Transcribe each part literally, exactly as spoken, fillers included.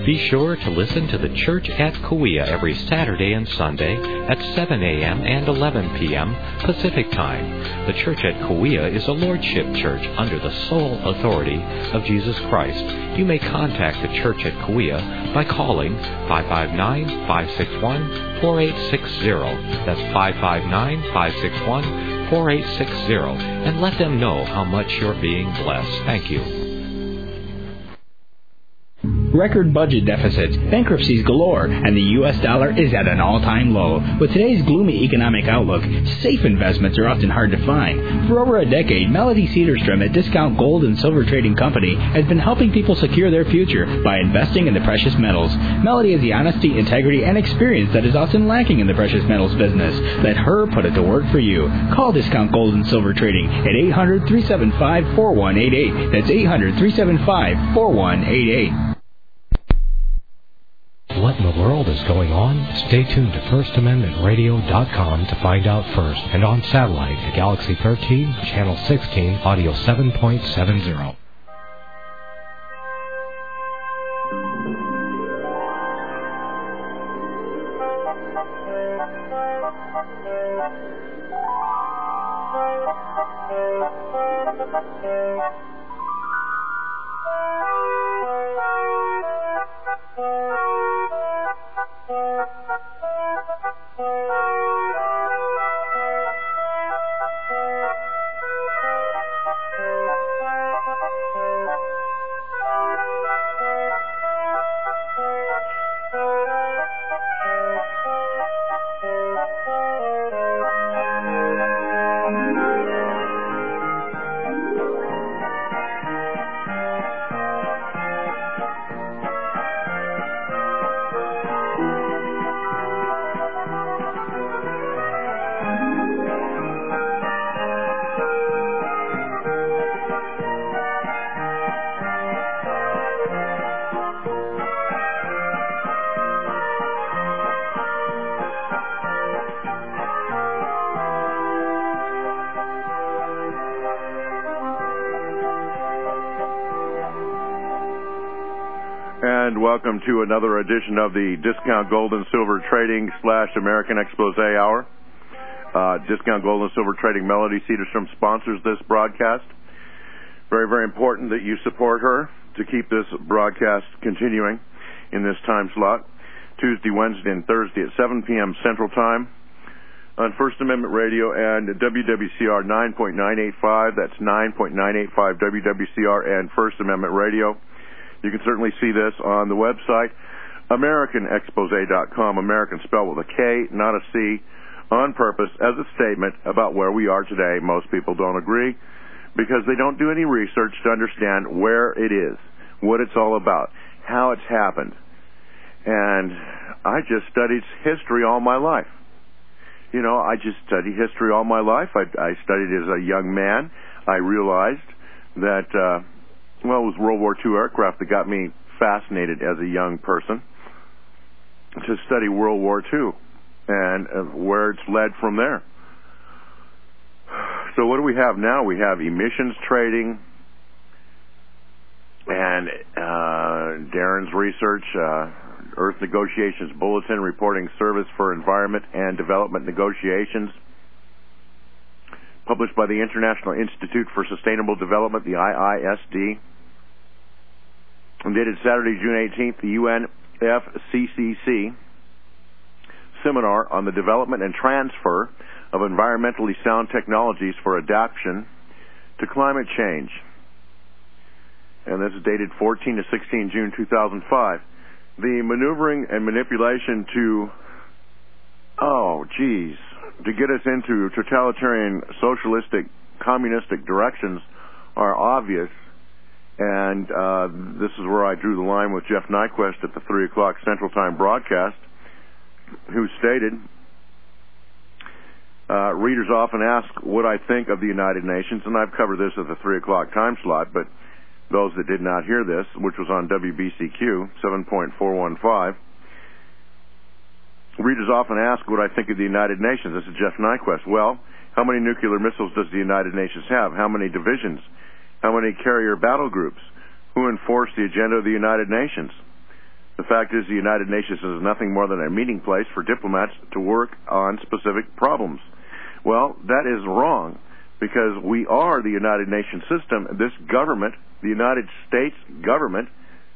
Be sure to listen to the Church at Kauai every Saturday and Sunday at seven a.m. and eleven p.m. Pacific Time. The Church at Kauai is a Lordship Church under the sole authority of Jesus Christ. You may contact the Church at Kauai by calling five five nine, five six one, four eight six zero. That's five five nine, five six one, four eight six zero. And let them know how much you're being blessed. Thank you. Record budget deficits, bankruptcies galore, and the U S dollar is at an all-time low. With today's gloomy economic outlook, safe investments are often hard to find. For over a decade, Melody Cedarstrom at Discount Gold and Silver Trading Company has been helping people secure their future by investing in the precious metals. Melody has the honesty, integrity, and experience that is often lacking in the precious metals business. Let her put it to work for you. Call Discount Gold and Silver Trading at eight hundred, three seven five, four one eight eight. That's eight hundred, three seven five, four one eight eight. What in the world is going on? Stay tuned to First Amendment Radio dot com to find out first, and on satellite at Galaxy thirteen, Channel sixteen, Audio seven point seven zero. Welcome to another edition of the Discount Gold and Silver Trading slash American Expose Hour. Uh, Discount Gold and Silver Trading Melody Cedarstrom sponsors this broadcast. Very, very important that you support her to keep this broadcast continuing in this time slot. Tuesday, Wednesday, and Thursday at seven p.m. Central Time on First Amendment Radio and W W C R nine point nine eight five. That's nine point nine eight five W W C R and First Amendment Radio. You can certainly see this on the website, American Expose dot com, American spelled with a K, not a C, on purpose as a statement about where we are today. Most people don't agree because they don't do any research to understand where it is, what it's all about, how it's happened. And I just studied history all my life. You know, I just studied history all my life. I, I studied as a young man. I realized that... Uh, Well, it was World War Two aircraft that got me fascinated as a young person to study World War Two and uh, where it's led from there. So what do we have now? We have emissions trading and uh, Darren's research, uh, Earth Negotiations Bulletin reporting Service for Environment and Development Negotiations, published by the International Institute for Sustainable Development, the I I S D. And dated Saturday, June eighteenth, the U N F C C C seminar on the development and transfer of environmentally sound technologies for adaptation to climate change. And this is dated fourteen to sixteen June two thousand five. The maneuvering and manipulation to, oh, geez, to get us into totalitarian, socialistic, communistic directions are obvious. And uh, this is where I drew the line with Jeff Nyquist at the three o'clock Central Time broadcast, who stated, uh, readers often ask what I think of the United Nations, and I've covered this at the three o'clock time slot, but those that did not hear this, which was on W B C Q seven point four one five, readers often ask what I think of the United Nations. This is Jeff Nyquist. Well, how many nuclear missiles does the United Nations have? How many divisions? How many carrier battle groups? Who enforce the agenda of the United Nations? The fact is the United Nations is nothing more than a meeting place for diplomats to work on specific problems. Well, that is wrong, because we are the United Nations system. This government, the United States government,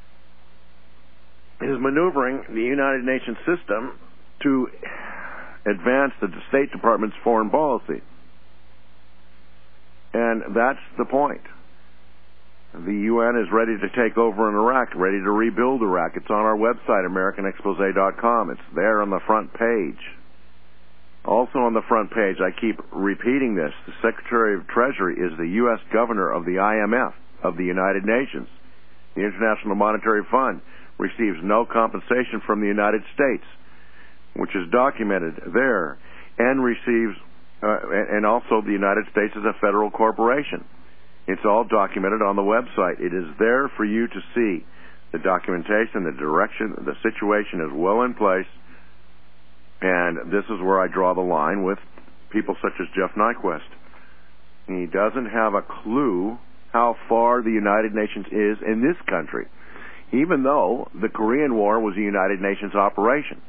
is maneuvering the United Nations system to advance the State Department's foreign policy. And that's the point. The U N is ready to take over in Iraq, ready to rebuild Iraq. It's on our website, American Expose dot com. It's there on the front page. Also on the front page, I keep repeating this, the Secretary of Treasury is the U S Governor of the I M F, of the United Nations. The International Monetary Fund receives no compensation from the United States, which is documented there, and receives, uh, and also the United States is a federal corporation. It's all documented on the website. It is there for you to see. The documentation, the direction, the situation is well in place, and this is where I draw the line with people such as Jeff Nyquist. He doesn't have a clue how far the United Nations is in this country, even though the Korean War was a United Nations operation.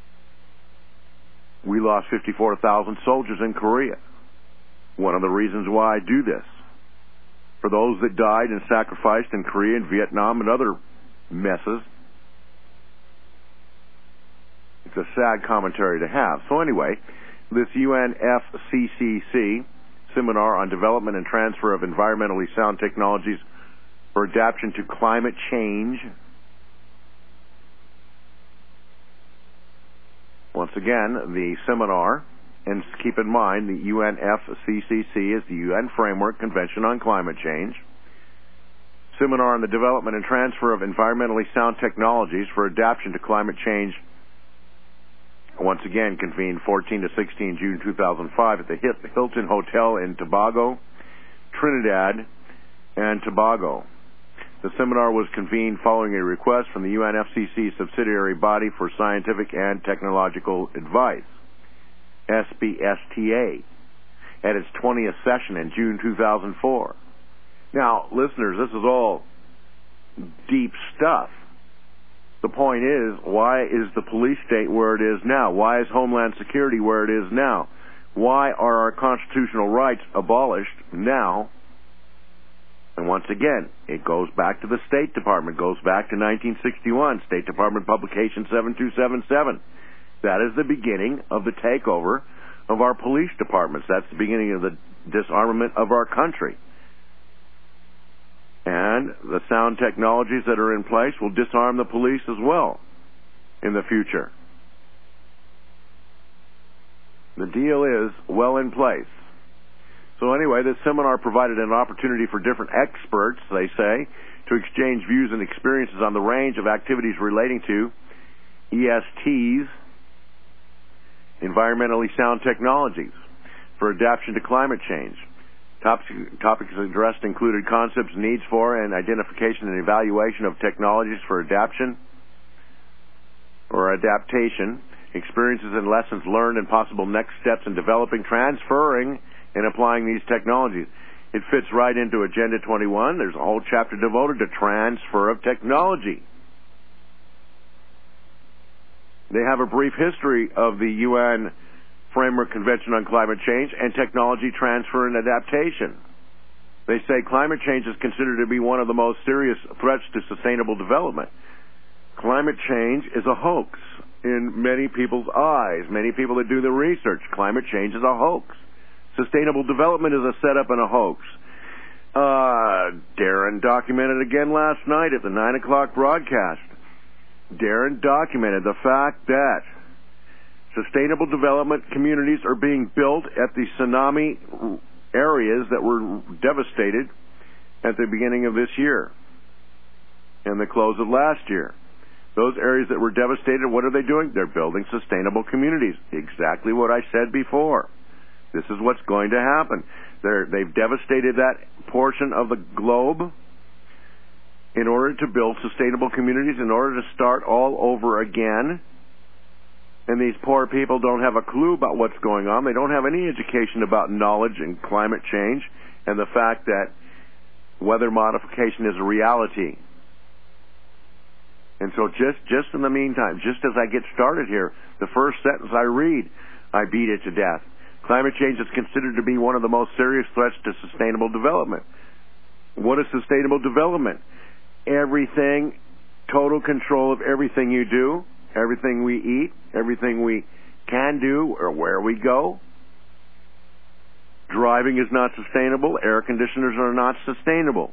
We lost fifty-four thousand soldiers in Korea. One of the reasons why I do this. For those that died and sacrificed in Korea and Vietnam and other messes, it's a sad commentary to have. So anyway, this U N F C C C seminar on development and transfer of environmentally sound technologies for adaptation to climate change. Once again, the seminar, and keep in mind the U N F C C C is the U N Framework Convention on Climate Change. Seminar on the development and transfer of environmentally sound technologies for adaptation to climate change. Once again, convened fourteen to sixteen June two thousand five at the Hilton Hotel in Tobago, Trinidad and Tobago. The seminar was convened following a request from the U N F C C subsidiary body for scientific and technological advice, S B S T A, at its twentieth session in June two thousand four. Now, listeners, this is all deep stuff. The point is, why is the police state where it is now? Why is Homeland Security where it is now? Why are our constitutional rights abolished now? And once again, it goes back to the State Department, goes back to nineteen sixty-one, State Department Publication seven two seven seven. That is the beginning of the takeover of our police departments. That's the beginning of the disarmament of our country. And the sound technologies that are in place will disarm the police as well in the future. The deal is well in place. So anyway, this seminar provided an opportunity for different experts, they say, to exchange views and experiences on the range of activities relating to E S Ts, environmentally sound technologies, for adaptation to climate change. Topics addressed included concepts, needs for, and identification and evaluation of technologies for adaptation or adaptation, experiences and lessons learned, and possible next steps in developing, transferring, and applying these technologies. It fits right into Agenda twenty-one. There's a whole chapter devoted to transfer of technology. They have a brief history of the U N Framework Convention on Climate Change and technology transfer and adaptation. They say climate change is considered to be one of the most serious threats to sustainable development. Climate change is a hoax in many people's eyes. Many people that do the research, climate change is a hoax. Sustainable development is a setup and a hoax. Uh, Darren documented again last night at the nine o'clock broadcast. Darren documented the fact that sustainable development communities are being built at the tsunami areas that were devastated at the beginning of this year and the close of last year. Those areas that were devastated, what are they doing? They're building sustainable communities. Exactly what I said before. This is what's going to happen. They're, they've devastated that portion of the globe in order to build sustainable communities, in order to start all over again. And these poor people don't have a clue about what's going on. They don't have any education about knowledge and climate change and the fact that weather modification is a reality. And so just, just in the meantime, just as I get started here, the first sentence I read, I beat it to death. Climate change is considered to be one of the most serious threats to sustainable development. What is sustainable development? Everything, total control of everything you do, everything we eat, everything we can do, or where we go. Driving is not sustainable. Air conditioners are not sustainable.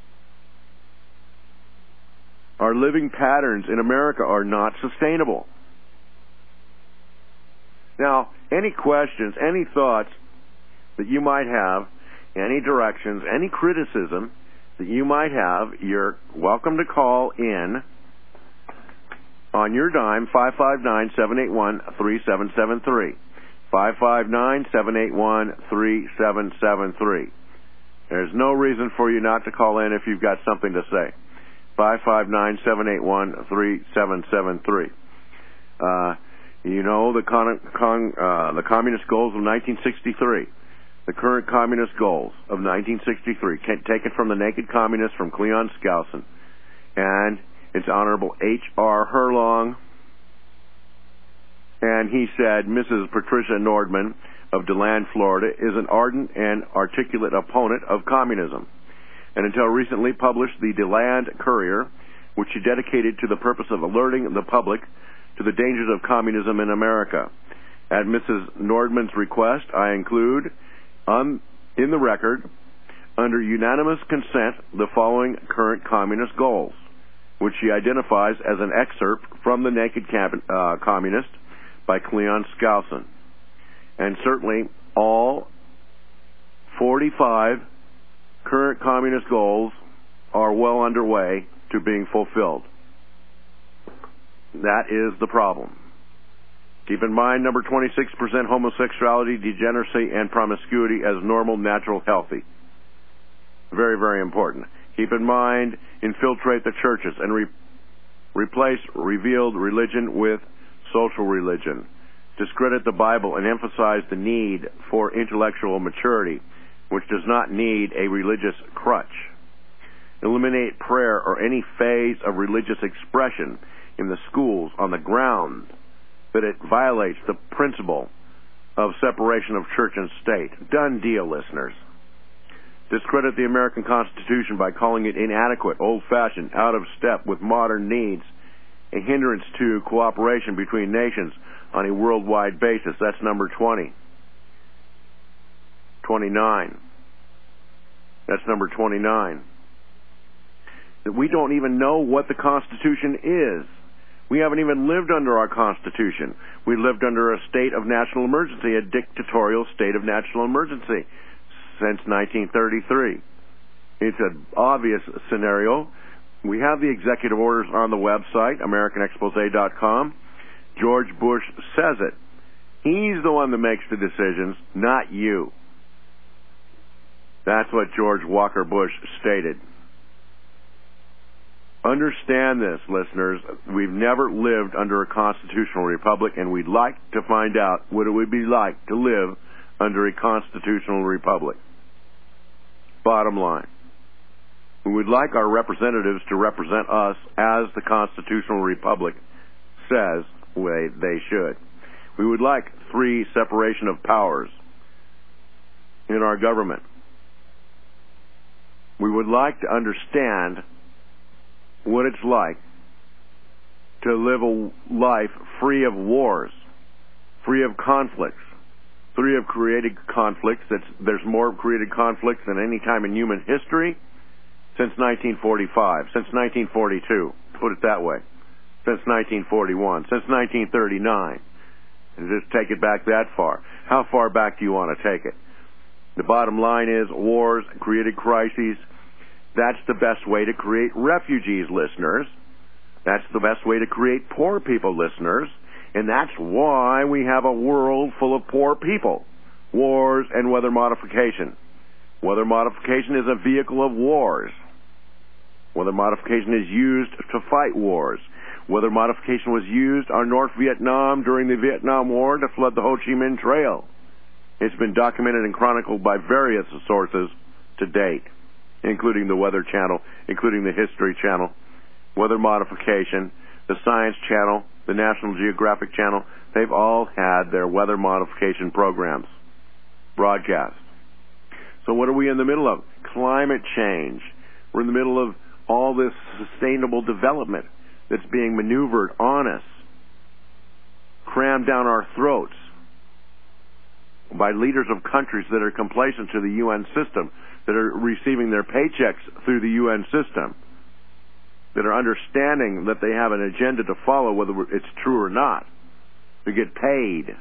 Our living patterns in America are not sustainable. Now, any questions, any thoughts that you might have, any directions, any criticism that you might have, you're welcome to call in on your dime, five five nine, seven eight one, three seven seven three. five five nine, seven eight one, three seven seven three. There's no reason for you not to call in if you've got something to say. five five nine, seven eight one, three seven seven three. Uh, you know the con- con- uh, the communist goals of nineteen sixty-three. The current communist goals of nineteen sixty-three, taken from the Naked Communist from Cleon Skousen. And it's Honorable H R Herlong. And he said, Missus Patricia Nordman of DeLand, Florida, is an ardent and articulate opponent of communism, and until recently published the DeLand Courier, which she dedicated to the purpose of alerting the public to the dangers of communism in America. At Missus Nordman's request, I include on, in the record, under unanimous consent, the following current communist goals, which she identifies as an excerpt from the Naked Cab- uh, Communist by Cleon Skousen. And certainly all forty-five current communist goals are well underway to being fulfilled. That is the problem. Keep in mind, number twenty-six percent homosexuality, degeneracy, and promiscuity as normal, natural, healthy. Very, very important. Keep in mind, infiltrate the churches and re- replace revealed religion with social religion. Discredit the Bible and emphasize the need for intellectual maturity, which does not need a religious crutch. Eliminate prayer or any phase of religious expression in the schools on the ground that it violates the principle of separation of church and state. Done deal, listeners. Discredit the American Constitution by calling it inadequate, old-fashioned, out of step with modern needs, a hindrance to cooperation between nations on a worldwide basis. That's number twenty. twenty-nine. That's number twenty-nine. That we don't even know what the Constitution is. We haven't even lived under our Constitution. We lived under a state of national emergency, a dictatorial state of national emergency since nineteen thirty-three. It's an obvious scenario. We have the executive orders on the website, American Expose dot com. George Bush says it. He's the one that makes the decisions, not you. That's what George Walker Bush stated. Understand this, listeners. We've never lived under a constitutional republic, and we'd like to find out what it would be like to live under a constitutional republic. Bottom line. We would like our representatives to represent us as the constitutional republic says they should. We would like free separation of powers in our government. We would like to understand what it's like to live a life free of wars, free of conflicts, free of created conflicts. That's, there's more created conflicts than any time in human history since nineteen forty-five, since nineteen forty-two, put it that way, since nineteen forty-one, since nineteen thirty-nine. And just take it back that far. How far back do you want to take it? The bottom line is wars, created crises. That's the best way to create refugees, listeners. That's the best way to create poor people, listeners. And that's why we have a world full of poor people. Wars and weather modification. Weather modification is a vehicle of wars. Weather modification is used to fight wars. Weather modification was used on North Vietnam during the Vietnam War to flood the Ho Chi Minh Trail. It's been documented and chronicled by various sources to date, including the Weather Channel, including the History Channel, Weather Modification, the Science Channel, the National Geographic Channel, they've all had their weather modification programs broadcast. So what are we in the middle of? Climate change. We're in the middle of all this sustainable development that's being maneuvered on us, crammed down our throats by leaders of countries that are complacent to the U N system, that are receiving their paychecks through the U N system, that are understanding that they have an agenda to follow, whether it's true or not, to get paid.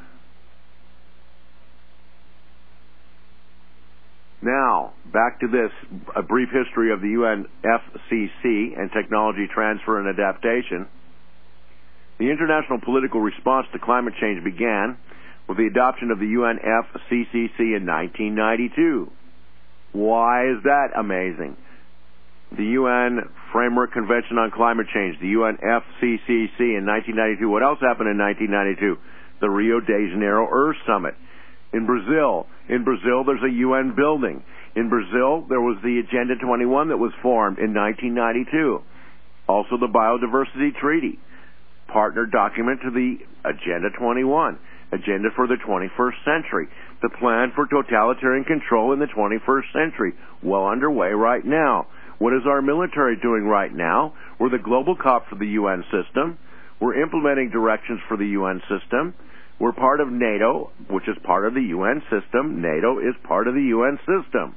Now, back to this, a brief history of the U N F C C and technology transfer and adaptation. The international political response to climate change began with the adoption of the U N F C C C in nineteen ninety-two. Why is that amazing? The U N Framework Convention on Climate Change, the U N F C C C in nineteen ninety-two. What else happened in nineteen ninety-two? The Rio de Janeiro Earth Summit. In Brazil, in Brazil there's a U N building. In Brazil, there was the Agenda twenty-one that was formed in nineteen ninety-two. Also the Biodiversity Treaty, partner document to the Agenda twenty-one, Agenda for the twenty-first century, the plan for totalitarian control in the twenty-first century, well underway right now. What is our military doing right now? We're the global cop for the U N system. We're implementing directions for the U N system. We're part of NATO, which is part of the U N system. NATO is part of the U N system.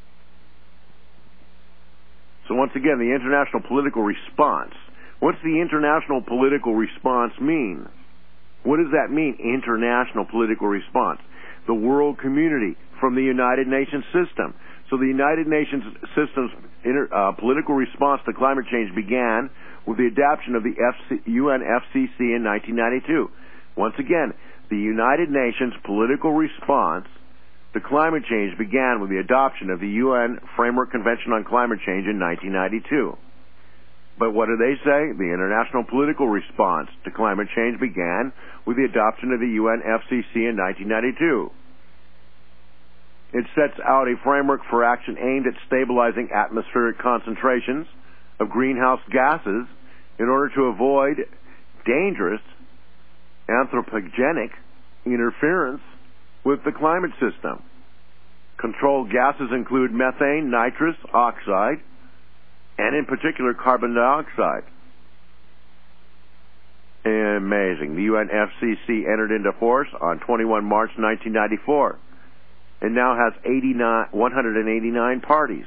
So once again, the international political response. What's the international political response mean? What does that mean, international political response? The world community from the United Nations system. So the United Nations system's inter, uh, political response to climate change began with the adoption of the F C, U N F C C in nineteen ninety-two. Once again, the United Nations political response to climate change began with the adoption of the U N Framework Convention on Climate Change in nineteen ninety-two. But what do they say? The international political response to climate change began with the adoption of the U N F C C in nineteen ninety-two. It sets out a framework for action aimed at stabilizing atmospheric concentrations of greenhouse gases in order to avoid dangerous anthropogenic interference with the climate system. Controlled gases include methane, nitrous oxide, and in particular carbon dioxide. Amazing. The U N F C C entered into force on the twenty-first of March nineteen ninety-four and now has eighty-nine, one hundred eighty-nine parties.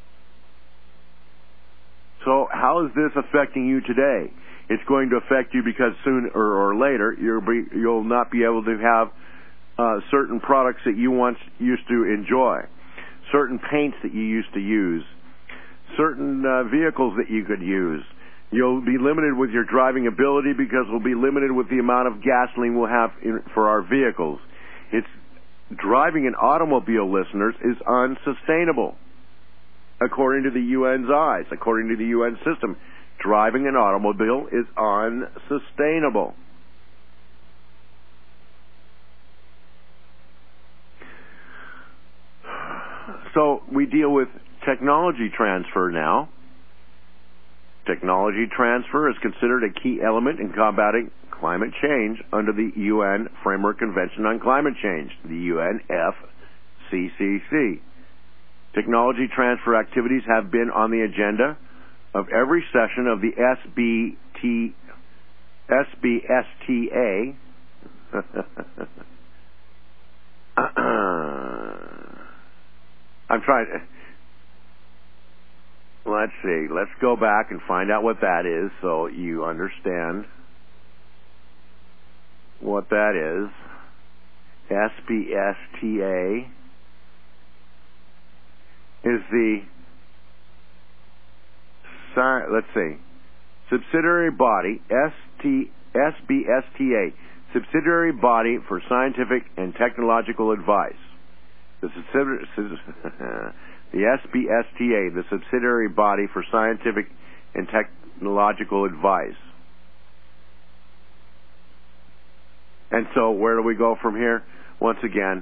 So how is this affecting you today? It's going to affect you because sooner or later you'll, be, you'll not be able to have uh, certain products that you once used to enjoy, certain paints that you used to use, certain uh, vehicles that you could use. You'll be limited with your driving ability because we'll be limited with the amount of gasoline we'll have in, for our vehicles. It's driving an automobile, listeners, is unsustainable. According to the U N's eyes, according to the U N system, driving an automobile is unsustainable. So we deal with technology transfer now. Technology transfer is considered a key element in combating climate change under the U N Framework Convention on Climate Change, the U N F C C C. Technology transfer activities have been on the agenda of every session of the S B T, S B S T A. I'm trying to... Let's see. Let's go back and find out what that is so you understand what that is. S B S T A is the, let's see, subsidiary body, S B S T A, subsidiary body for scientific and technological advice. The subsidiary... The S B S T A, the subsidiary body for scientific and technological advice. And so where do we go from here? Once again,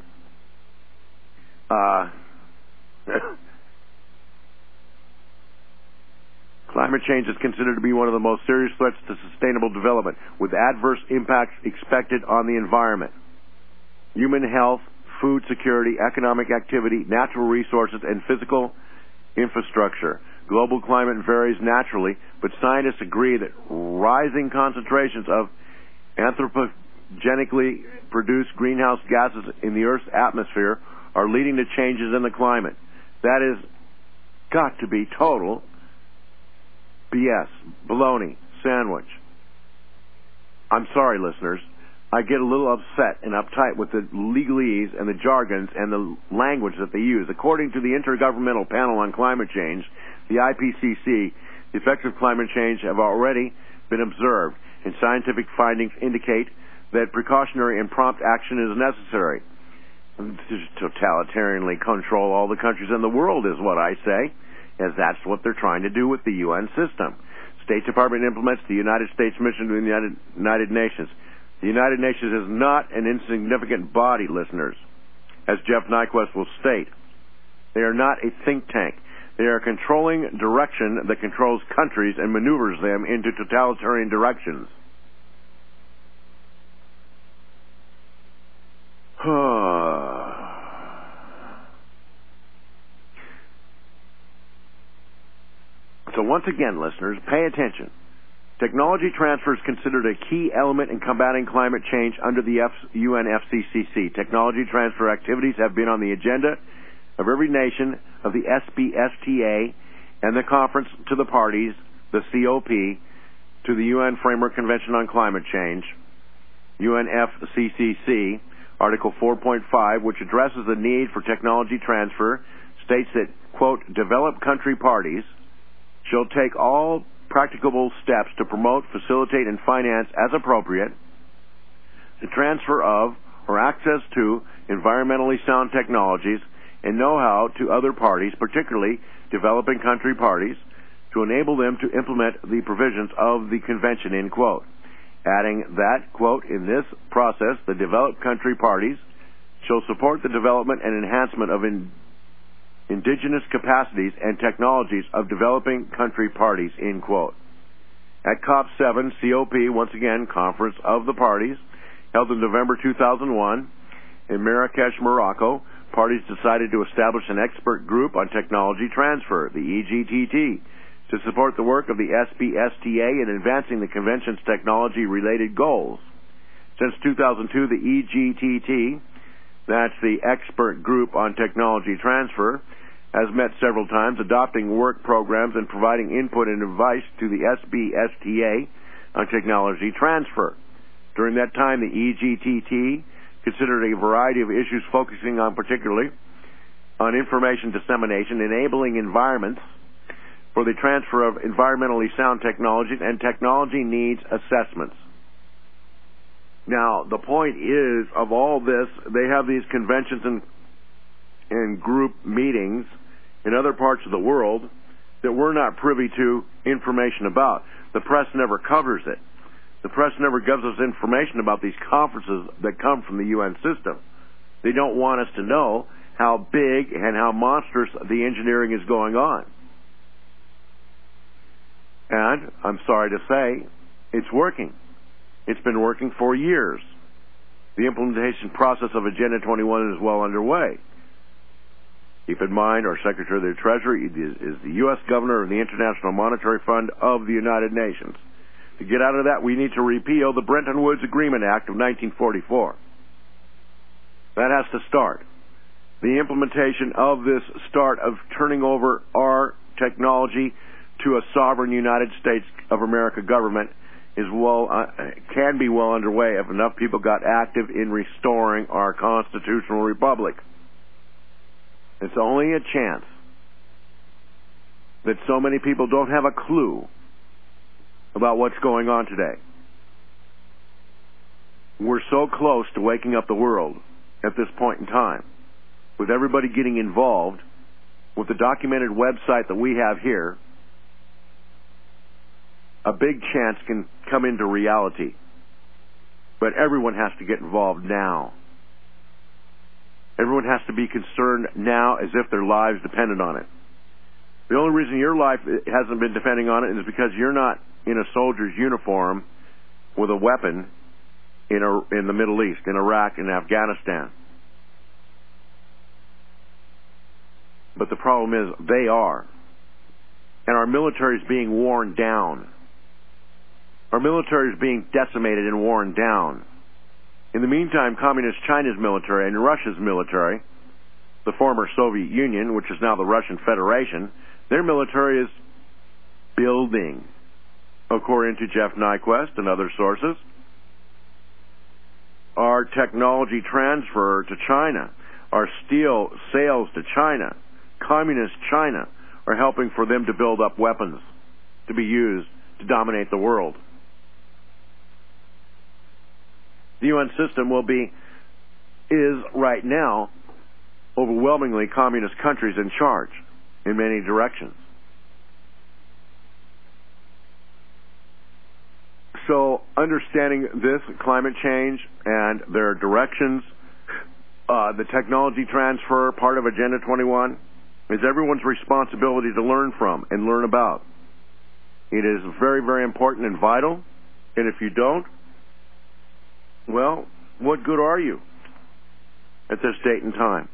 uh, Climate change is considered to be one of the most serious threats to sustainable development, with adverse impacts expected on the environment, human health, food security, economic activity, natural resources, and physical infrastructure. Global climate varies naturally, but scientists agree that rising concentrations of anthropogenically produced greenhouse gases in the Earth's atmosphere are leading to changes in the climate. That is got to be total B S, baloney, sandwich. I'm sorry, listeners. I get a little upset and uptight with the legalese and the jargons and the language that they use. According to the Intergovernmental Panel on Climate Change, the I P C C, the effects of climate change have already been observed, and scientific findings indicate that precautionary and prompt action is necessary. To totalitarianly control all the countries in the world is what I say, as that's what they're trying to do with the U N system. State Department implements the United States mission to the United, United Nations. The United Nations is not an insignificant body, listeners, as Jeff Nyquist will state. They are not a think tank. They are a controlling direction that controls countries and maneuvers them into totalitarian directions. So once again, listeners, pay attention. Technology transfer is considered a key element in combating climate change under the U N F C C C. Technology transfer activities have been on the agenda of every nation of the S B S T A and the Conference to the Parties, the C O P, to the U N Framework Convention on Climate Change, U N F C C C, Article four point five, which addresses the need for technology transfer, states that, quote, developed country parties shall take all practicable steps to promote, facilitate, and finance as appropriate the transfer of or access to environmentally sound technologies and know-how to other parties, particularly developing country parties, to enable them to implement the provisions of the convention, end quote. Adding that, quote, in this process, the developed country parties shall support the development and enhancement of in indigenous capacities and technologies of developing country parties, end quote. At COP seven, C O P, once again, Conference of the Parties, held in November two thousand one in Marrakesh, Morocco, parties decided to establish an expert group on technology transfer, the E G T T, to support the work of the S B S T A in advancing the Convention's technology-related goals. Since two thousand two, the E G T T, that's the Expert Group on Technology Transfer, has met several times, adopting work programs and providing input and advice to the S B S T A on technology transfer. During that time, the E G T T considered a variety of issues focusing on particularly on information dissemination, enabling environments for the transfer of environmentally sound technologies, and technology needs assessments. Now, the point is, of all this, they have these conventions and, and group meetings in other parts of the world that we're not privy to information about. The press never covers it. The press never gives us information about these conferences that come from the U N system. They don't want us to know how big and how monstrous the engineering is going on. And, I'm sorry to say, it's working. It's been working for years. The implementation process of Agenda twenty-one is well underway. Keep in mind, our Secretary of the Treasury is the U S Governor of the International Monetary Fund of the United Nations. To get out of that, we need to repeal the Bretton Woods Agreement Act of nineteen forty-four. That has to start. The implementation of this start of turning over our technology to a sovereign United States of America government is well uh, can be well underway if enough people got active in restoring our constitutional republic. It's only a chance that so many people don't have a clue about what's going on today. We're so close to waking up the world at this point in time, with everybody getting involved, with the documented website that we have here. A big chance can come into reality. But everyone has to get involved now. Everyone has to be concerned now as if their lives depended on it. The only reason your life hasn't been depending on it is because you're not in a soldier's uniform with a weapon in a, in the Middle East, in Iraq, and Afghanistan. But the problem is they are. And our military is being worn down. Our military is being decimated and worn down. In the meantime, Communist China's military and Russia's military, the former Soviet Union, which is now the Russian Federation, their military is building, according to Jeff Nyquist and other sources. Our technology transfer to China, our steel sales to China, Communist China, are helping for them to build up weapons to be used to dominate the world. The U N system will be, is right now, overwhelmingly communist countries in charge in many directions. So understanding this, climate change and their directions, uh, the technology transfer, part of Agenda twenty-one, is everyone's responsibility to learn from and learn about. It is very, very important and vital, and if you don't, well, what good are you at this date and time?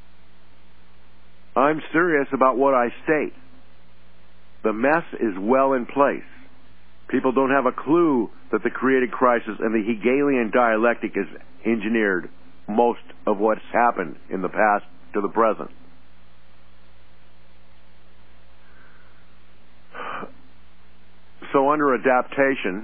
I'm serious about what I state. The mess is well in place. People don't have a clue that the created crisis and the Hegelian dialectic has engineered most of what's happened in the past to the present. So under adaptation,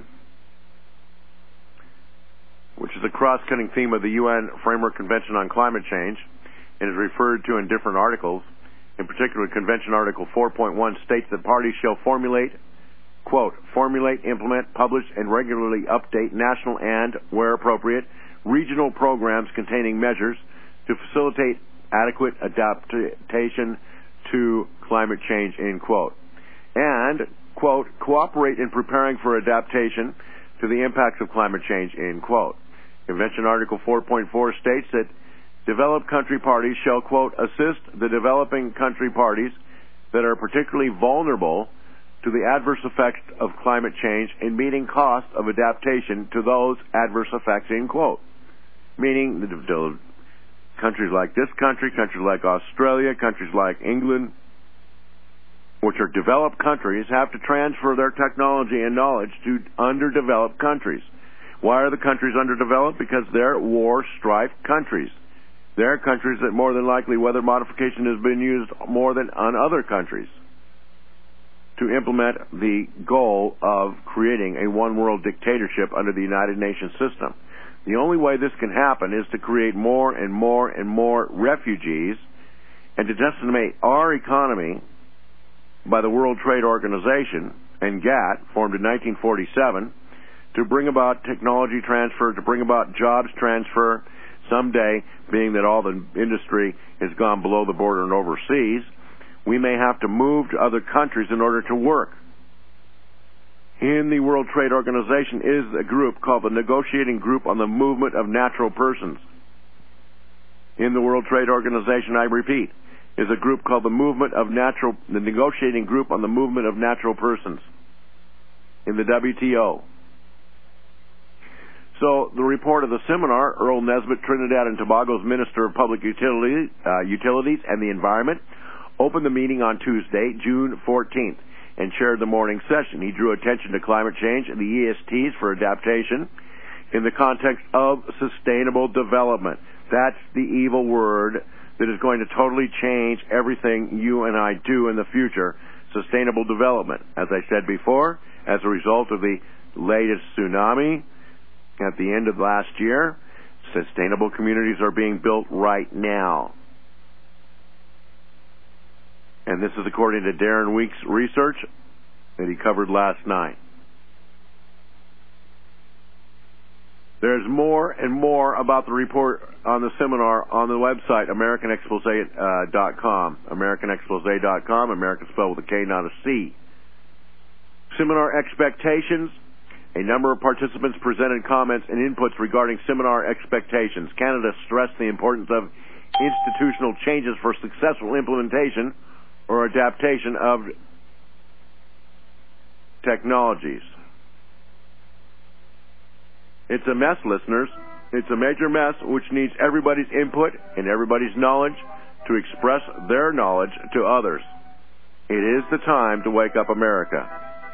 which is a cross-cutting theme of the U N Framework Convention on Climate Change and is referred to in different articles, in particular Convention Article four point one states that parties shall formulate, quote, formulate, implement, publish, and regularly update national and, where appropriate, regional programs containing measures to facilitate adequate adaptation to climate change, end quote. And, quote, cooperate in preparing for adaptation to the impacts of climate change, end quote. Convention Article four point four states that developed country parties shall, quote, assist the developing country parties that are particularly vulnerable to the adverse effects of climate change in meeting costs of adaptation to those adverse effects, end quote. Meaning the, the countries like this country, countries like Australia, countries like England, which are developed countries, have to transfer their technology and knowledge to underdeveloped countries. Why are the countries underdeveloped? Because they're war-strife countries. They're countries that more than likely weather modification has been used more than on other countries to implement the goal of creating a one-world dictatorship under the United Nations system. The only way this can happen is to create more and more and more refugees and to decimate our economy by the World Trade Organization and GATT, formed in nineteen forty-seven, to bring about technology transfer, to bring about jobs transfer, someday, being that all the industry has gone below the border and overseas, we may have to move to other countries in order to work. In the World Trade Organization is a group called the Negotiating Group on the Movement of Natural Persons. In the World Trade Organization, I repeat, is a group called the Movement of Natural, the Negotiating Group on the Movement of Natural Persons in the W T O. So the report of the seminar, Earl Nesbitt, Trinidad and Tobago's Minister of Public Utility, uh, Utilities and the Environment, opened the meeting on Tuesday, June fourteenth, and chaired the morning session. He drew attention to climate change and the E S Ts for adaptation in the context of sustainable development. That's the evil word that is going to totally change everything you and I do in the future. Sustainable development. As I said before, as a result of the latest tsunami at the end of last year, sustainable communities are being built right now. And this is according to Darren Weeks' research that he covered last night. There's more and more about the report on the seminar on the website, American Expose dot com. American Expose dot com, American spelled with a K, not a C. Seminar expectations. A number of participants presented comments and inputs regarding seminar expectations. Canada stressed the importance of institutional changes for successful implementation or adaptation of technologies. It's a mess, listeners. It's a major mess which needs everybody's input and everybody's knowledge to express their knowledge to others. It is the time to wake up America.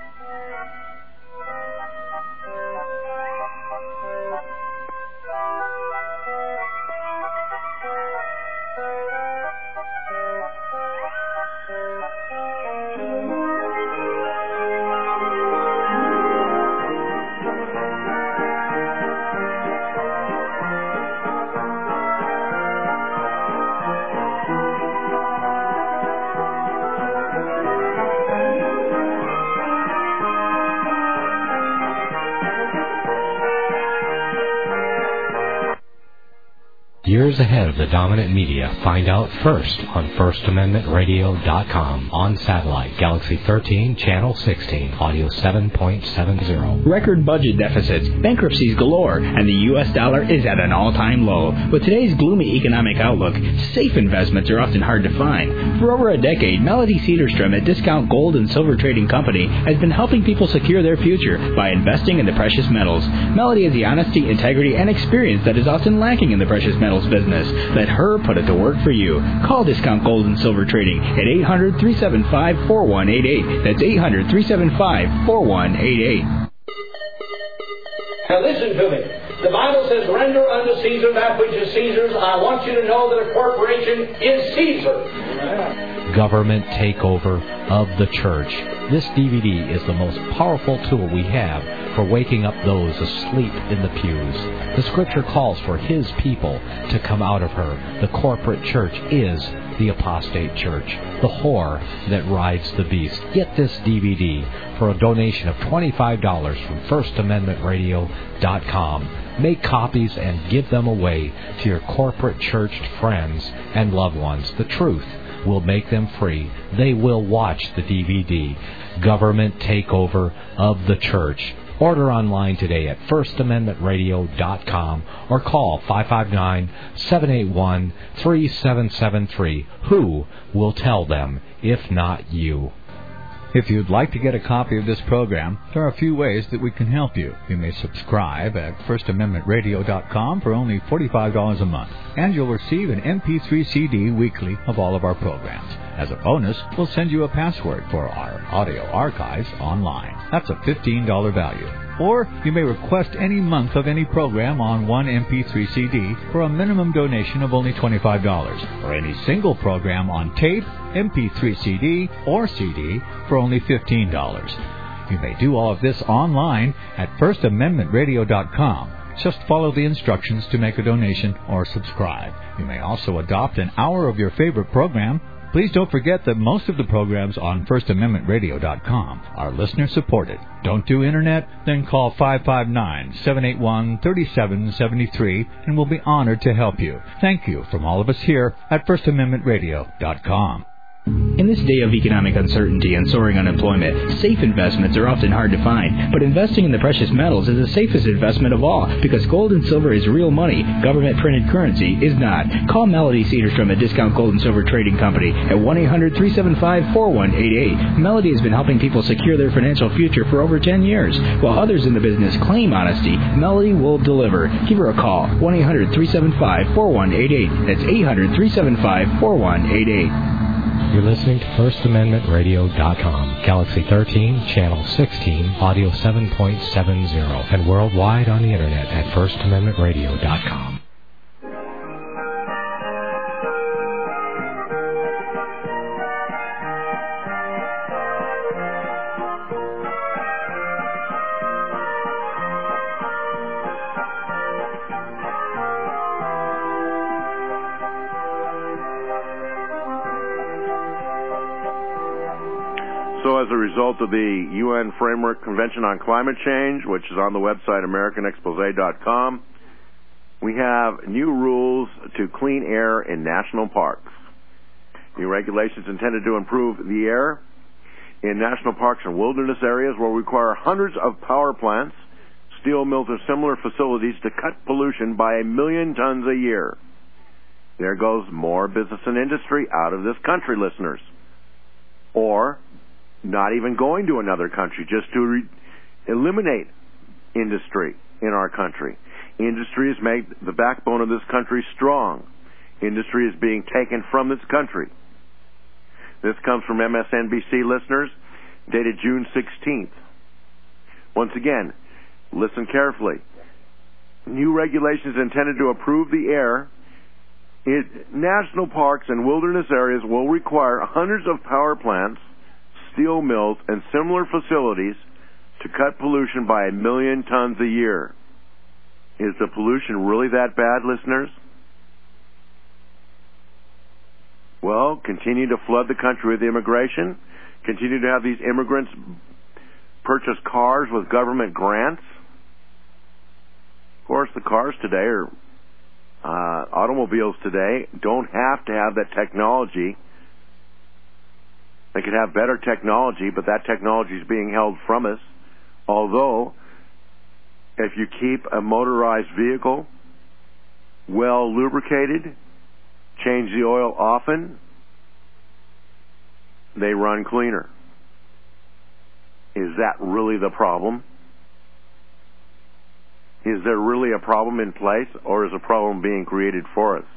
Years ahead of the dominant media, find out first on first amendment radio dot com. On satellite, Galaxy thirteen, Channel sixteen, Audio seven point seven zero. Record budget deficits, bankruptcies galore, and the U S dollar is at an all-time low. With today's gloomy economic outlook, safe investments are often hard to find. For over a decade, Melody Cedarstrom at Discount Gold and Silver Trading Company has been helping people secure their future by investing in the precious metals. Melody has the honesty, integrity, and experience that is often lacking in the precious metals business. Let her put it to work for you. Call Discount Gold and Silver Trading at eight hundred, three seven five, four one eight eight. That's eight hundred, three seven five, four one eight eight. Now listen to me. The Bible says, render unto Caesar that which is Caesar's. I want you to know that a corporation is Caesar. Government takeover of the church. This D V D is the most powerful tool we have for waking up those asleep in the pews. The Scripture calls for His people to come out of her. The corporate church is the apostate church, the whore that rides the beast. Get this D V D for a donation of twenty-five dollars from first amendment radio dot com. Make copies and give them away to your corporate church friends and loved ones. The truth will make them free. They will watch the D V D, Government Takeover of the Church. Order online today at first amendment radio dot com or call five five nine, seven eight one, three seven seven three. Who will tell them if not you? If you'd like to get a copy of this program, there are a few ways that we can help you. You may subscribe at first amendment radio dot com for only forty-five dollars a month, and you'll receive an M P three C D weekly of all of our programs. As a bonus, we'll send you a password for our audio archives online. That's a fifteen dollars value. Or you may request any month of any program on one M P three C D for a minimum donation of only twenty-five dollars, or any single program on tape, M P three C D, or C D for only fifteen dollars. You may do all of this online at first amendment radio dot com. Just follow the instructions to make a donation or subscribe. You may also adopt an hour of your favorite program. Please don't forget that most of the programs on first amendment radio dot com are listener-supported. Don't do Internet? Then call five five nine, seven eight one, three seven seven three and we'll be honored to help you. Thank you from all of us here at first amendment radio dot com. In this day of economic uncertainty and soaring unemployment, safe investments are often hard to find, but investing in the precious metals is the safest investment of all, because gold and silver is real money. Government-printed currency is not. Call Melody Cedarstrom at Discount Gold and Silver Trading Company at one eight hundred, three seven five, four one eight eight. Melody has been helping people secure their financial future for over ten years. While others in the business claim honesty, Melody will deliver. Give her a call, one eight hundred, three seven five, four one eight eight. That's eight hundred, three seven five, four one eight eight. You're listening to first amendment radio dot com, Galaxy thirteen, Channel sixteen, Audio seven point seven zero, and worldwide on the Internet at first amendment radio dot com. So as a result of the U N Framework Convention on Climate Change, which is on the website american expose dot com, we have new rules to clean air in national parks. New regulations intended to improve the air in national parks and wilderness areas will require hundreds of power plants, steel mills, or similar facilities to cut pollution by a million tons a year. There goes more business and industry out of this country, listeners. or not even going to another country, just to re- eliminate industry in our country. Industry has made the backbone of this country strong. Industry is being taken from this country. This comes from M S N B C listeners, dated June sixteenth. Once again, listen carefully. New regulations intended to improve the air in national parks and wilderness areas will require hundreds of power plants, steel mills, and similar facilities to cut pollution by a million tons a year. Is the pollution really that bad, listeners? Well, continue to flood the country with immigration. Continue to have these immigrants purchase cars with government grants. Of course, the cars today are, uh, automobiles today don't have to have that technology. They could have better technology, but that technology is being held from us. Although, if you keep a motorized vehicle well lubricated, change the oil often, they run cleaner. Is that really the problem? Is there really a problem in place, or is a problem being created for us?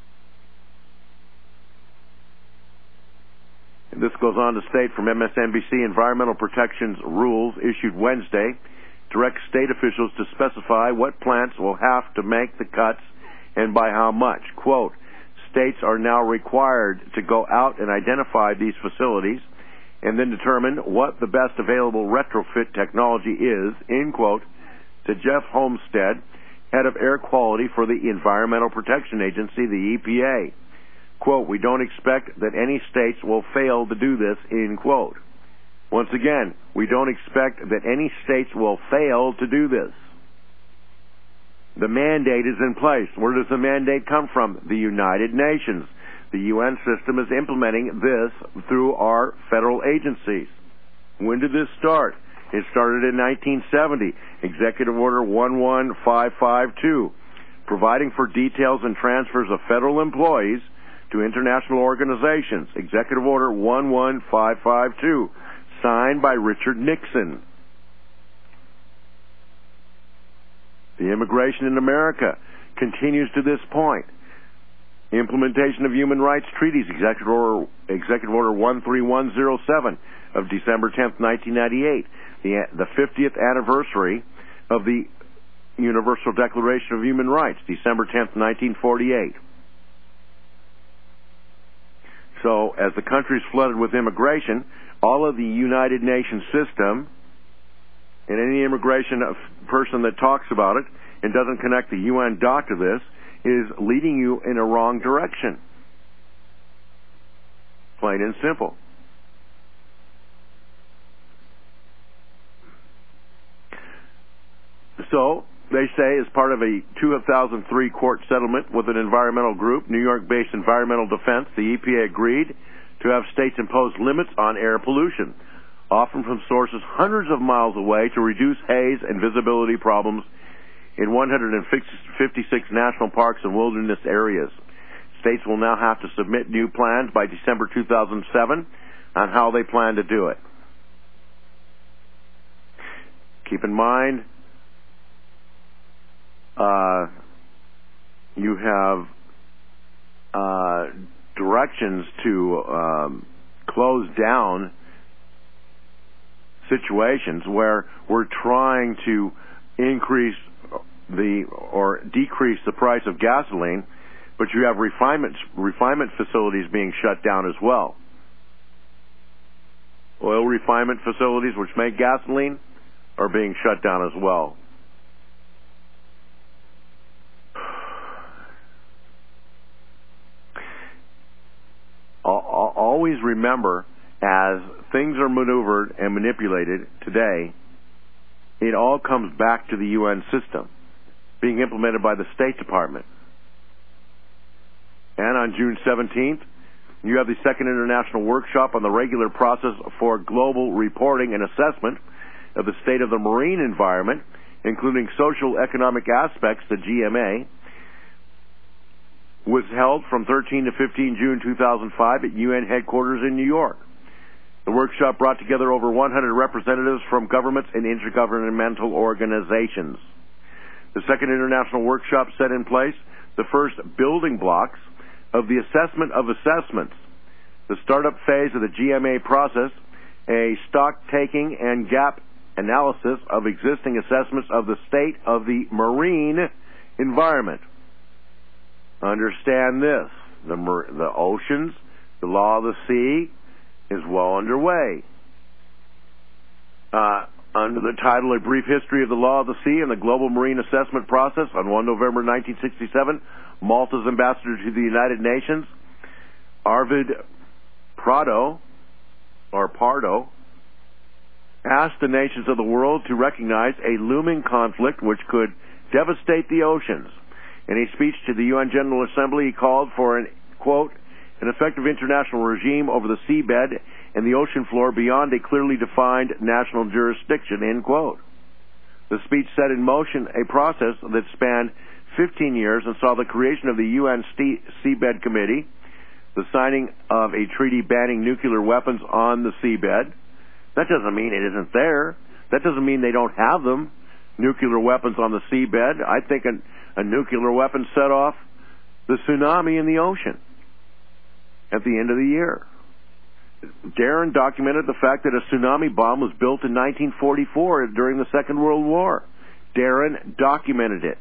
And this goes on to state from M S N B C, Environmental Protection's rules issued Wednesday direct state officials to specify what plants will have to make the cuts and by how much. Quote, states are now required to go out and identify these facilities and then determine what the best available retrofit technology is, end quote, to Jeff Homestead, head of air quality for the Environmental Protection Agency, the E P A. Quote, we don't expect that any states will fail to do this, end quote. Once again, we don't expect that any states will fail to do this. The mandate is in place. Where does the mandate come from? The United Nations. The U N system is implementing this through our federal agencies. When did this start? It started in nineteen seventy, Executive Order one one five five two, providing for details and transfers of federal employees to international organizations. Executive Order one one five five two, signed by Richard Nixon. The immigration in America continues to this point. Implementation of human rights treaties, Executive Order, Executive Order one three one zero seven of December tenth, nineteen ninety-eight, the, the fiftieth anniversary of the Universal Declaration of Human Rights, December tenth, nineteen forty-eight. So, as the country is flooded with immigration, all of the United Nations system and any immigration person that talks about it and doesn't connect the U N doc to this is leading you in a wrong direction. Plain and simple. So, they say, as part of a two thousand three court settlement with an environmental group, New York-based Environmental Defense, the E P A agreed to have states impose limits on air pollution, often from sources hundreds of miles away, to reduce haze and visibility problems in one hundred fifty-six national parks and wilderness areas. States will now have to submit new plans by December two thousand seven on how they plan to do it. Keep in mind, uh, you have uh, directions to um, close down situations where we're trying to increase the or decrease the price of gasoline, but you have refinement refinement facilities being shut down as well. Oil refinement facilities which make gasoline are being shut down as well. Always remember, as things are maneuvered and manipulated today, it all comes back to the U N system, being implemented by the State Department. And on June seventeenth, you have the second international workshop on the regular process for global reporting and assessment of the state of the marine environment, including social economic aspects, the G M A, was held from thirteen to fifteen June two thousand five at U N headquarters in New York. The workshop brought together over one hundred representatives from governments and intergovernmental organizations. The second international workshop set in place the first building blocks of the assessment of assessments, the startup phase of the G M A process, a stock-taking and gap analysis of existing assessments of the state of the marine environment. Understand this. The, mar- the oceans, the law of the sea, is well underway. Uh, under the title, A Brief History of the Law of the Sea and the Global Marine Assessment Process, on the first of November nineteen sixty-seven, Malta's ambassador to the United Nations, Arvid Prado, or Pardo, asked the nations of the world to recognize a looming conflict which could devastate the oceans. In a speech to the U N General Assembly, he called for an, quote, an effective international regime over the seabed and the ocean floor beyond a clearly defined national jurisdiction, end quote. The speech set in motion a process that spanned fifteen years and saw the creation of the U N Seabed Committee, the signing of a treaty banning nuclear weapons on the seabed. That doesn't mean it isn't there. That doesn't mean they don't have them, nuclear weapons on the seabed. I think a, a nuclear weapon set off the tsunami in the ocean at the end of the year. Darren documented the fact that a tsunami bomb was built in nineteen forty-four during the Second World War. Darren documented it.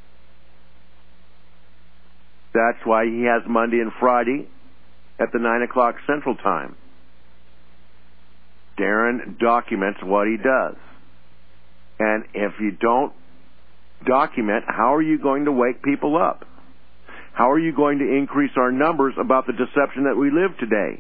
That's why he has Monday and Friday at the nine o'clock Central Time. Darren documents what he does. And if you don't document, how are you going to wake people up? How are you going to increase our numbers about the deception that we live today?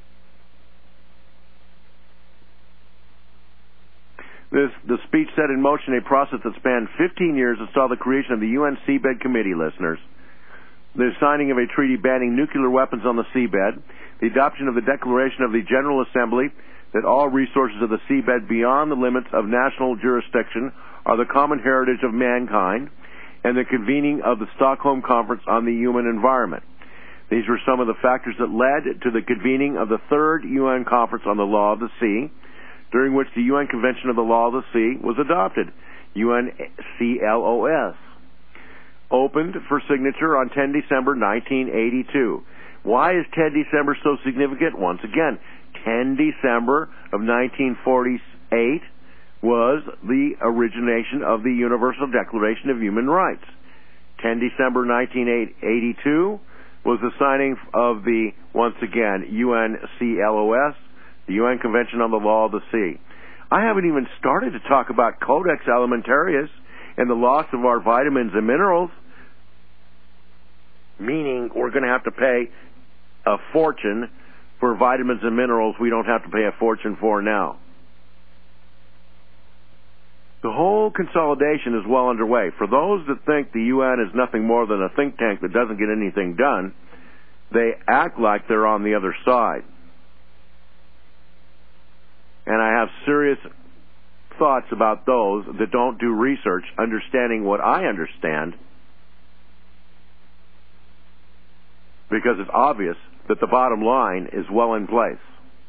This, the speech set in motion a process that spanned fifteen years and saw the creation of the U N Seabed Committee, listeners, the signing of a treaty banning nuclear weapons on the seabed, the adoption of the Declaration of the General Assembly that all resources of the seabed beyond the limits of national jurisdiction are the common heritage of mankind, and the convening of the Stockholm Conference on the Human Environment. These were some of the factors that led to the convening of the third U N Conference on the Law of the Sea, during which the U N Convention of the Law of the Sea was adopted, U N C L O S, opened for signature on the tenth of December nineteen eighty-two. Why is the tenth of December so significant? Once again, the tenth of December of nineteen forty-eight was the origination of the Universal Declaration of Human Rights. the tenth of December nineteen eighty-two was the signing of the, once again, U N C L O S, the U N Convention on the Law of the Sea. I haven't even started to talk about Codex Alimentarius and the loss of our vitamins and minerals, meaning we're going to have to pay a fortune for vitamins and minerals we don't have to pay a fortune for now. The whole consolidation is well underway. For those that think the U N is nothing more than a think tank that doesn't get anything done, they act like they're on the other side. And I have serious thoughts about those that don't do research, understanding what I understand, because it's obvious that the bottom line is well in place.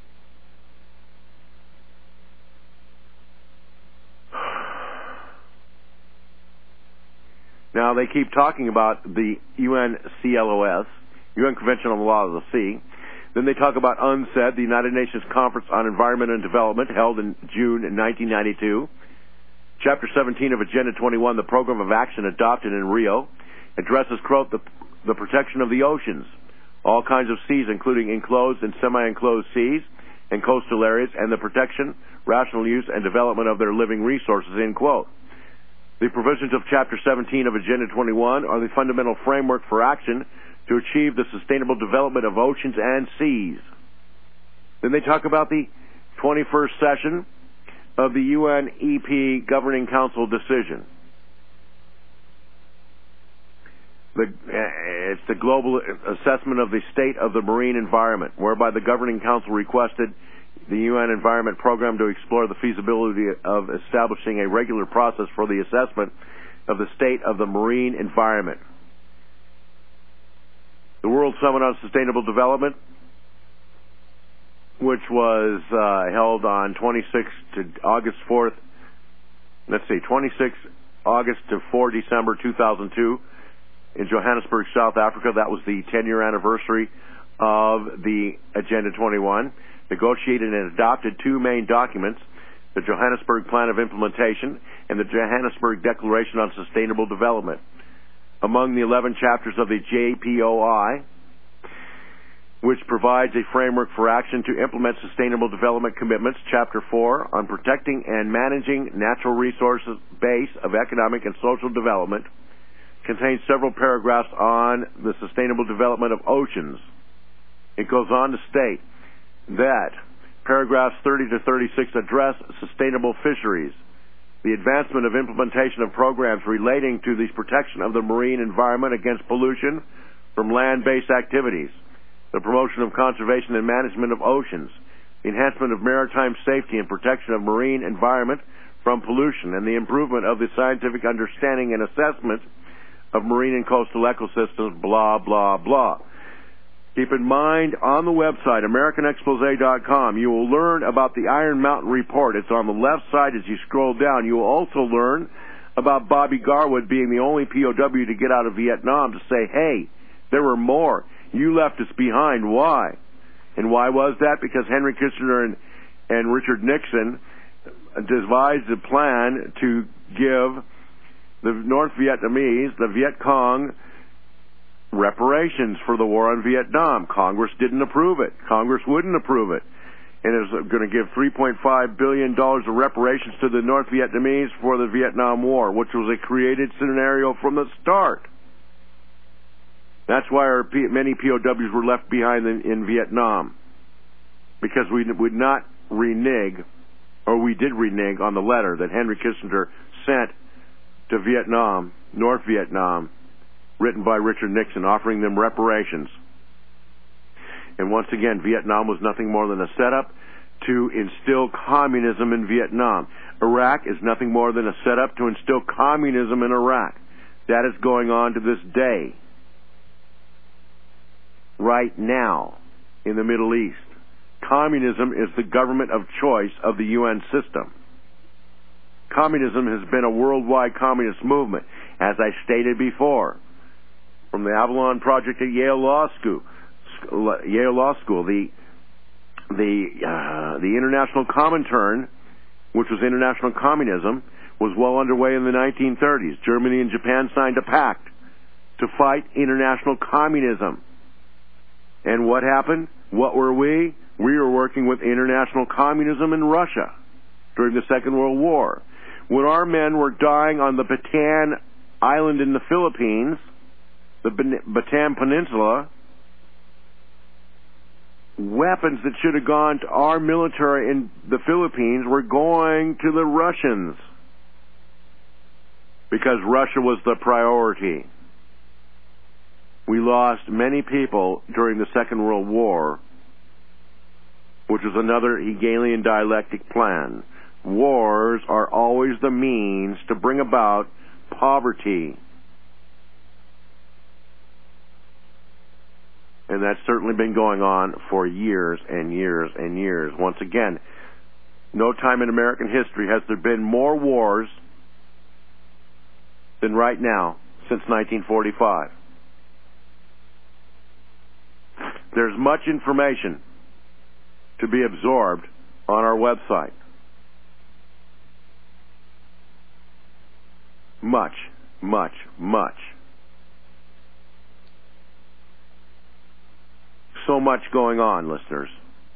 Now, they keep talking about the U N C L O S, U N Convention on the Law of the Sea. Then they talk about UNCED, the United Nations Conference on Environment and Development, held in June nineteen ninety-two. Chapter seventeen of Agenda twenty-one, the Program of Action adopted in Rio, addresses, quote, the, the protection of the oceans, all kinds of seas, including enclosed and semi-enclosed seas and coastal areas, and the protection, rational use, and development of their living resources, end quote. The provisions of Chapter seventeen of Agenda twenty-one are the fundamental framework for action to achieve the sustainable development of oceans and seas. Then they talk about the twenty-first session of the U N E P Governing Council decision. The, uh, it's the global assessment of the state of the marine environment, whereby the Governing Council requested the U N Environment Program to explore the feasibility of establishing a regular process for the assessment of the state of the marine environment. The World Summit on Sustainable Development, which was uh, held on twenty-sixth to August fourth. Let's see, twenty-sixth August to fourth December two thousand two in Johannesburg, South Africa. That was the ten-year anniversary of the Agenda twenty-one. Negotiated and adopted two main documents, the Johannesburg Plan of Implementation and the Johannesburg Declaration on Sustainable Development. Among the eleven chapters of the J P O I, which provides a framework for action to implement sustainable development commitments, Chapter four, on protecting and managing natural resources base of economic and social development, contains several paragraphs on the sustainable development of oceans. It goes on to state that paragraphs thirty to thirty-six address sustainable fisheries, the advancement of implementation of programs relating to the protection of the marine environment against pollution from land-based activities, the promotion of conservation and management of oceans, the enhancement of maritime safety and protection of marine environment from pollution, and the improvement of the scientific understanding and assessment of marine and coastal ecosystems, blah, blah, blah. Keep in mind, on the website, American Expose dot com, you will learn about the Iron Mountain Report. It's on the left side as you scroll down. You will also learn about Bobby Garwood being the only P O W to get out of Vietnam to say, hey, there were more. You left us behind. Why? And why was that? Because Henry Kissinger and, and Richard Nixon devised a plan to give the North Vietnamese, the Viet Cong, reparations for the war on Vietnam. Congress didn't approve it. Congress wouldn't approve it. And it was going to give three point five billion dollars of reparations to the North Vietnamese for the Vietnam War, which was a created scenario from the start. That's why our P- many P O Ws were left behind in, in Vietnam, because we would not renege, or we did renege on the letter that Henry Kissinger sent to Vietnam, North Vietnam, written by Richard Nixon, offering them reparations. And once again, Vietnam was nothing more than a setup to instill communism in Vietnam. Iraq is nothing more than a setup to instill communism in Iraq. That is going on to this day. Right now, in the Middle East, communism is the government of choice of the U N system. Communism has been a worldwide communist movement, as I stated before. From the Avalon Project at Yale Law School, Yale Law School, the the uh, the International Comintern, which was international communism, was well underway in the nineteen thirties. Germany and Japan signed a pact to fight international communism. And what happened? What were we? We were working with international communism in Russia during the Second World War. When our men were dying on the Bataan Island in the Philippines, the Bataan Peninsula, weapons that should have gone to our military in the Philippines were going to the Russians, because Russia was the priority. We lost many people during the Second World War, which was another Hegelian dialectic plan. Wars are always the means to bring about poverty. And that's certainly been going on for years and years and years. Once again, no time in American history has there been more wars than right now since nineteen forty-five. There's much information to be absorbed on our website. Much, much, much. So much going on, listeners.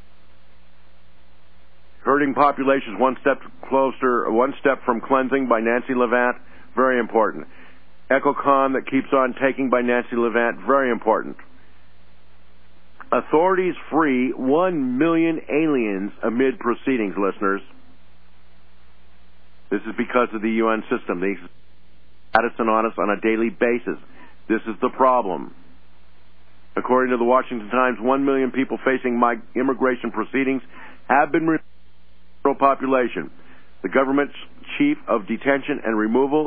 Herding populations one step closer, one step from cleansing by Nancy Levant, very important. EchoCon that keeps on taking by Nancy Levant, very important. Authorities free one million aliens amid proceedings, listeners. This is because of the U N system. They Addison on us on a daily basis. This is the problem. According to the Washington Times, one million people facing my immigration proceedings have been removed from the population. The government's chief of detention and removal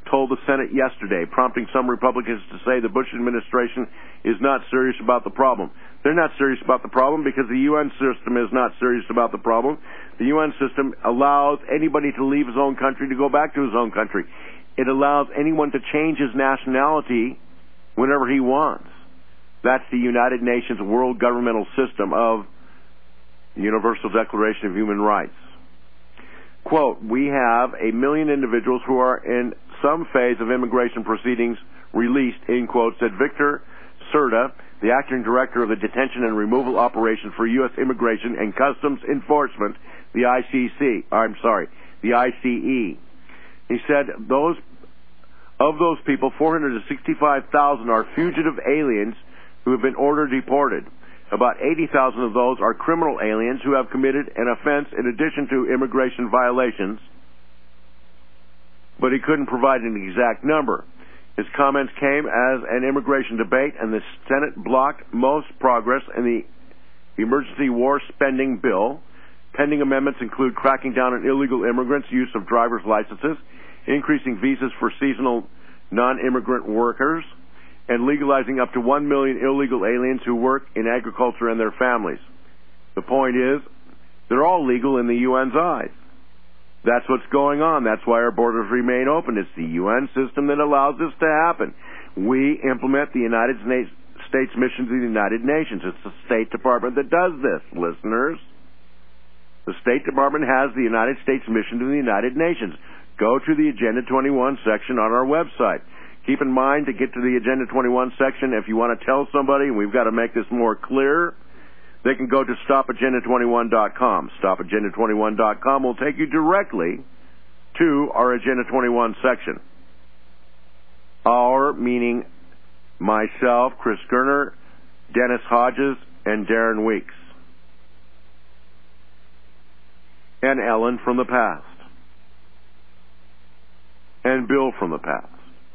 told the Senate yesterday, prompting some Republicans to say the Bush administration is not serious about the problem. They're not serious about the problem because the U N system is not serious about the problem. The U N system allows anybody to leave his own country to go back to his own country. It allows anyone to change his nationality whenever he wants. That's the United Nations world governmental system of Universal Declaration of Human Rights. Quote, we have a million individuals who are in some phase of immigration proceedings released, in quote, said Victor Serta, the acting director of the Detention and Removal Operation for U S Immigration and Customs Enforcement, the I C C. I'm sorry, the I C E. He said those of those people, four hundred sixty-five thousand are fugitive aliens who have been ordered deported. About eighty thousand of those are criminal aliens who have committed an offense in addition to immigration violations, but he couldn't provide an exact number. His comments came as an immigration debate, and the Senate blocked most progress in the emergency war spending bill. Pending amendments include cracking down on illegal immigrants' use of driver's licenses, increasing visas for seasonal non-immigrant workers, and legalizing up to one million illegal aliens who work in agriculture and their families. The point is, they're all legal in the U N's eyes. That's what's going on. That's why our borders remain open. It's the U N system that allows this to happen. We implement the United States mission to the United Nations. It's the State Department that does this, listeners. The State Department has the United States mission to the United Nations. Go to the Agenda twenty-one section on our website. Keep in mind to get to the Agenda twenty-one section, if you want to tell somebody, and we've got to make this more clear, they can go to stop agenda twenty-one dot com. stop agenda twenty-one dot com will take you directly to our Agenda twenty-one section. Our, meaning myself, Chris Gerner, Dennis Hodges, and Darren Weeks. And Ellen from the past. And Bill from the past.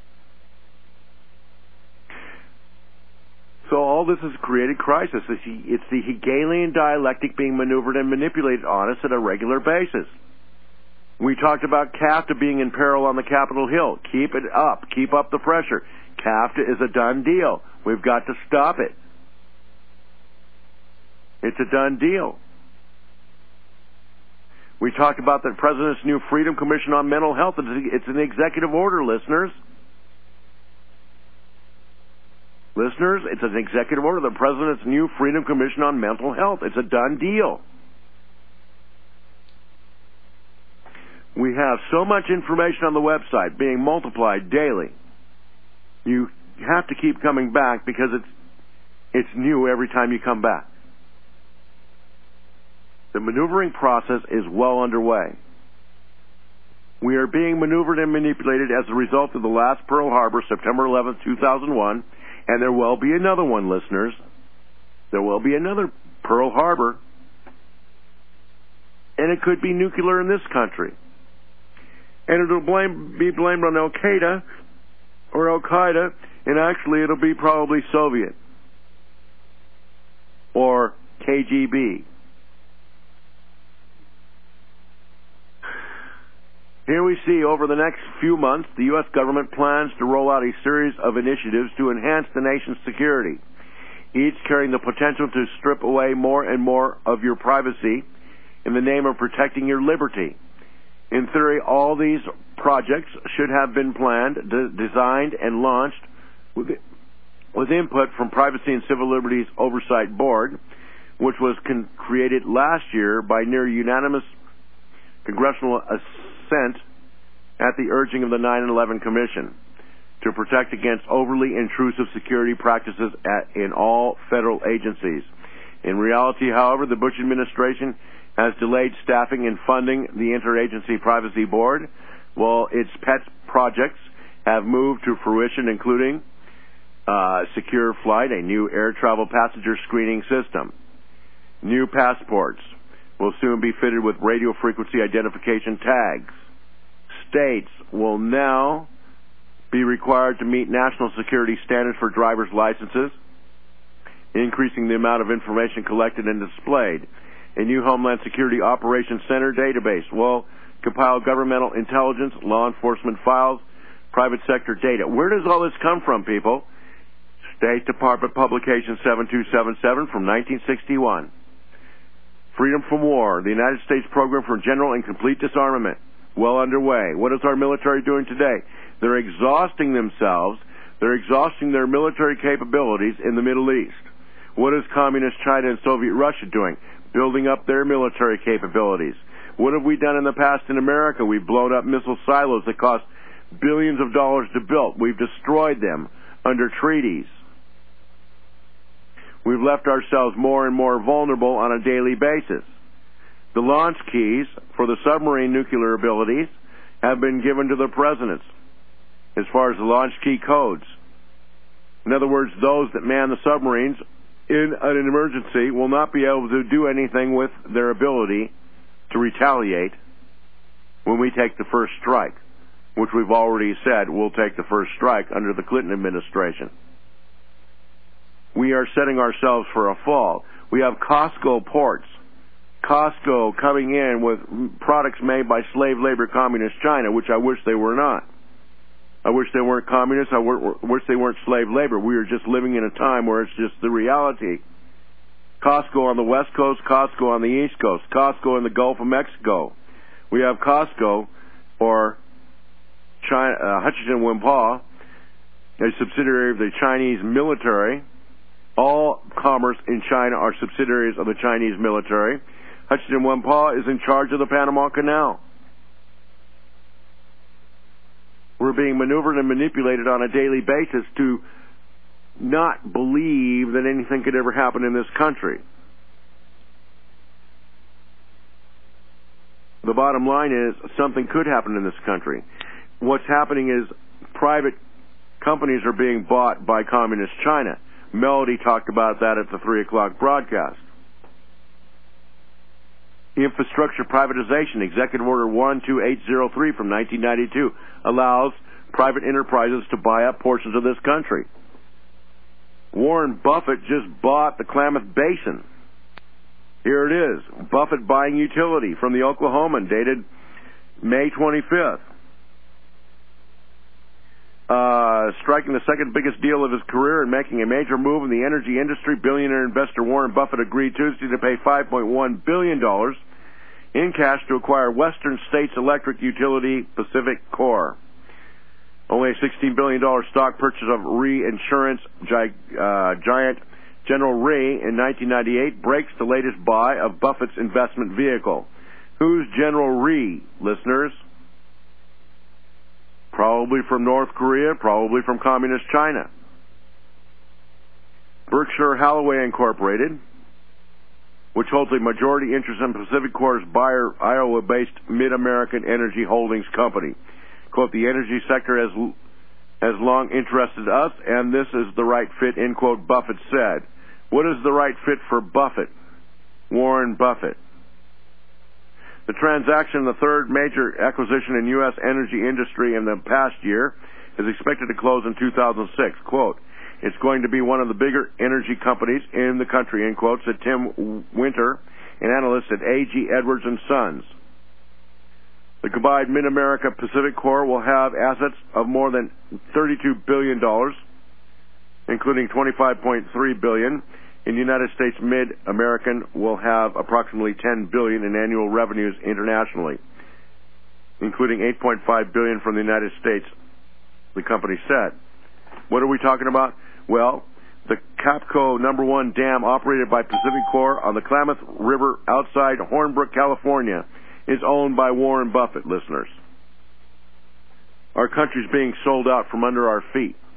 So all this has created crisis. It's the Hegelian dialectic being maneuvered and manipulated on us at a regular basis. We talked about CAFTA being in peril on the Capitol Hill. Keep it up. Keep up the pressure. CAFTA is a done deal. We've got to stop it. It's a done deal. We talked about the President's new Freedom Commission on Mental Health. It's an executive order, listeners. Listeners, it's an executive order. The President's new Freedom Commission on Mental Health. It's a done deal. We have so much information on the website being multiplied daily. You have to keep coming back because it's it's new every time you come back. The maneuvering process is well underway. We are being maneuvered and manipulated as a result of the last Pearl Harbor, September eleventh, two thousand one, and there will be another one, listeners. There will be another Pearl Harbor, and it could be nuclear in this country. And it'll blame, be blamed on Al-Qaeda or Al-Qaeda, and actually it'll be probably Soviet or K G B. Here we see over the next few months, the U S government plans to roll out a series of initiatives to enhance the nation's security, each carrying the potential to strip away more and more of your privacy in the name of protecting your liberty. In theory, all these projects should have been planned, de- designed, and launched with, with input from Privacy and Civil Liberties Oversight Board, which was con- created last year by near unanimous congressional assent at the urging of the nine eleven Commission to protect against overly intrusive security practices at, in all federal agencies. In reality, however, the Bush administration has delayed staffing and funding the Interagency Privacy Board, while its pet projects have moved to fruition, including uh, Secure Flight, a new air travel passenger screening system. New passports will soon be fitted with radio frequency identification tags. States will now be required to meet national security standards for driver's licenses, increasing the amount of information collected and displayed. A new Homeland Security Operations Center database will compile governmental intelligence, law enforcement files, private sector data. Where does all this come from, people? State Department Publication seven two seven seven from nineteen sixty-one. Freedom from War, the United States Program for General and Complete Disarmament, well underway. What is our military doing today? They're exhausting themselves. They're exhausting their military capabilities in the Middle East. What is Communist China and Soviet Russia doing? Building up their military capabilities. What have we done in the past in America? We've blown up missile silos that cost billions of dollars to build. We've destroyed them under treaties. We've left ourselves more and more vulnerable on a daily basis. The launch keys for the submarine nuclear abilities have been given to the presidents as far as the launch key codes. In other words, those that man the submarines in an emergency will not be able to do anything with their ability to retaliate when we take the first strike, which we've already said we'll take the first strike under the Clinton administration. We are setting ourselves for a fall. We have Costco ports. Costco coming in with products made by slave labor communist China, which I wish they were not. I wish they weren't communists. I wish they weren't slave labor. We are just living in a time where it's just the reality. Costco on the West Coast, Costco on the East Coast, Costco in the Gulf of Mexico. We have Costco, or China, uh, Hutchinson Wimpao, a subsidiary of the Chinese military. All commerce in China are subsidiaries of the Chinese military. Hutchinson Wimpao is in charge of the Panama Canal. We're being maneuvered and manipulated on a daily basis to not believe that anything could ever happen in this country. The bottom line is something could happen in this country. What's happening is private companies are being bought by Communist China. Melody talked about that at the three o'clock broadcast. Infrastructure privatization, Executive Order one two eight zero three from nineteen ninety-two, allows private enterprises to buy up portions of this country. Warren Buffett just bought the Klamath Basin. Here it is, Buffett buying utility from the Oklahoman, dated May twenty-fifth. Uh, striking the second biggest deal of his career and making a major move in the energy industry, billionaire investor Warren Buffett agreed Tuesday to pay five point one billion dollars in cash to acquire Western States Electric Utility Pacific Core. Only a sixteen billion dollars stock purchase of reinsurance gi- uh, giant General Re in nineteen ninety-eight breaks the latest buy of Buffett's investment vehicle. Who's General Re, listeners? Probably from North Korea, probably from Communist China. Berkshire Hathaway Incorporated, which holds a majority interest in Pacific Core's buyer, Iowa-based Mid-American Energy Holdings Company. Quote, the energy sector has, has long interested us, and this is the right fit, end quote, Buffett said. What is the right fit for Buffett? Warren Buffett. The transaction, the third major acquisition in U S energy industry in the past year, is expected to close in two thousand six. Quote, it's going to be one of the bigger energy companies in the country, end quote, said Tim Winter, an analyst at A G Edwards and Sons. The combined Mid-America Pacific Core will have assets of more than thirty-two billion dollars, including twenty-five point three billion dollars. In the United States, Mid-American will have approximately ten billion dollars in annual revenues internationally, including eight point five billion dollars from the United States, the company said. What are we talking about? Well, the Capco number one dam operated by Pacific Core on the Klamath River outside Hornbrook, California, is owned by Warren Buffett, listeners. Our country's being sold out from under our feet.